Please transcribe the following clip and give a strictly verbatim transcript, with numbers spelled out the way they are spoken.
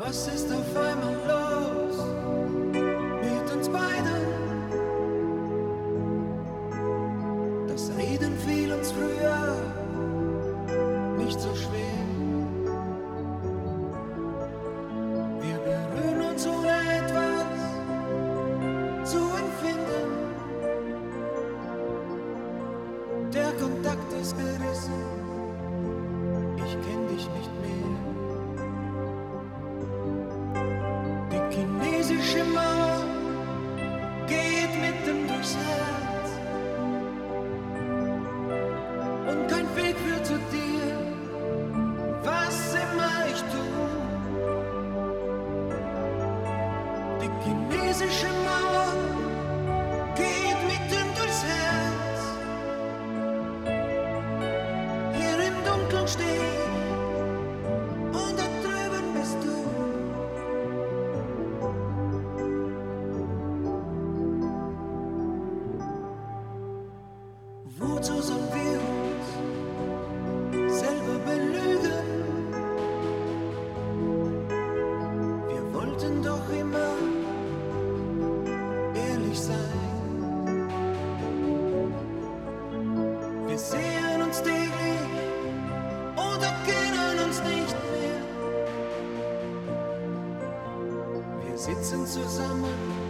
Was ist auf einmal los mit uns beiden? Das Reden fiel uns früher nicht so schwer. Wir berühren uns ohne etwas zu empfinden. Der Kontakt ist gerissen, ich kenn dich nicht mehr. Die chinesische Mauer geht mitten durchs Herz und kein Weg führt zu dir, was immer ich tu. Die chinesische Mauer geht mitten durchs Herz. Hier im Dunkeln steh ich und da drüben bist du. Wozu sollen wir uns selber belügen? Wir wollten doch immer ehrlich sein. Wir sehen uns täglich und erkennen uns nicht mehr. Wir sitzen zusammen